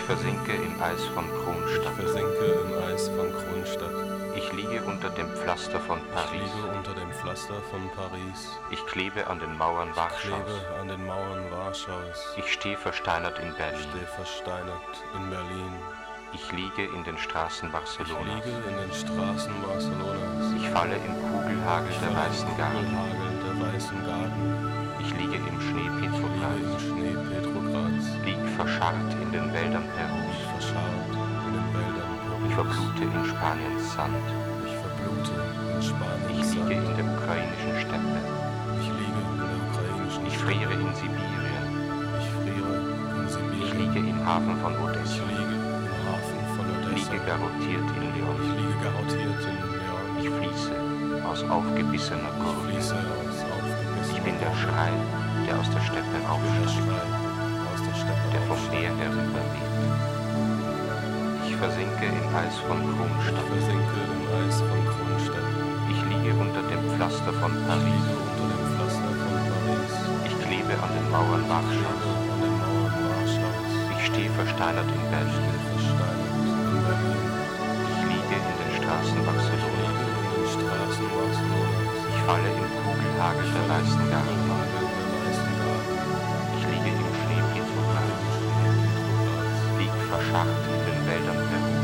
versinke im Eis von Kronstadt. Ich versinke im Eis von Kronstadt. Ich liege unter dem Pflaster von Ich Paris. liege unter dem Pflaster von Paris. Ich klebe an den Mauern Ich Warschaus. klebe an den Mauern Warschaus. Ich stehe versteinert in Ich Berlin. stehe versteinert in Berlin. Ich liege in den Straßen Ich Barcelonas. liege in den Straßen Barcelonas. Ich falle im Kugelhagel Ich der falle weißen im Garten. Kugelhagel der weißen Garten. Ich liege im Schnee Ich liege Petrograds. im Schnee Petrograds. Lieg verscharrt in den Wäldern Ich Perus. verscharrt in den Wäldern Ich Perus. verblute in Spaniens Sand. Ich verblute in Ich Spaniens liege Sand. in der ukrainischen Steppe. Ich liege in der ukrainischen Ich Steppe. friere in Sibirien. Ich friere in Ich Sibirien. liege im Hafen von Ich Odessa. liege im Hafen von Ich Odessa. liege garrottiert in Ich Lyon. liege garrottiert in Leon. Ich fließe aus aufgebissener Ich Gurke. fließe aus Ich bin aufgebissener der Gurke. Schrei, der aus der Steppe Ich bin der aufsteigt, Schrei aus der Steppe der vom aufsteigt. Meer herüberweht. Ich versinke im Eis von Ich Kronstadt. versinke im Eis von Kronstadt. Ich liege unter dem Pflaster von Ich Paris. liege unter dem Pflaster von Paris. Ich klebe an den Mauern Ich klebe Warschaus. an den Mauern Warschaus. Ich stehe versteinert in Ich Berlin. stehe versteinert in Berlin. Ich liege in den Straßen Ich Barcelonas. liege in den Straßen Barcelonas. Ich falle im Kugelhagel der weißen Garten. Kugelhagel der weißen Garten. Ich liege im Schnee Petrograds. Im Schnee Petrograds. Lieg verscharrt in den Wäldern Perus.